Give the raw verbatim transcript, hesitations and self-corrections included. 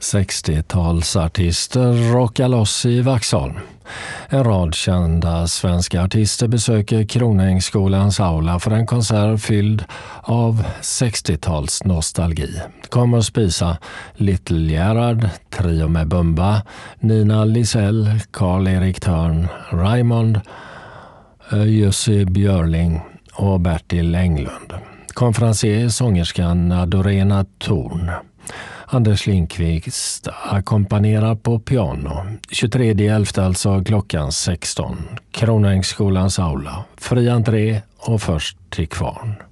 sextiotalsartister rockar loss i Vaxholm. En rad kända svenska artister besöker Kronängsskolans aula för en konsert fylld av sextiotals nostalgi. Kommer att spisa Little Gerhard, Trio med Bumba, Nina Lisell, Karl-Erik Törn, Raymond, Jussi Björling och Bertil Englund. Konferencier sångerskan Adorena Thorn. Anders Lindqvist ackompanjerar på piano. tjugotredje elfte alltså klockan sexton. Kronängsskolans aula. Fri entré och först till kvarn.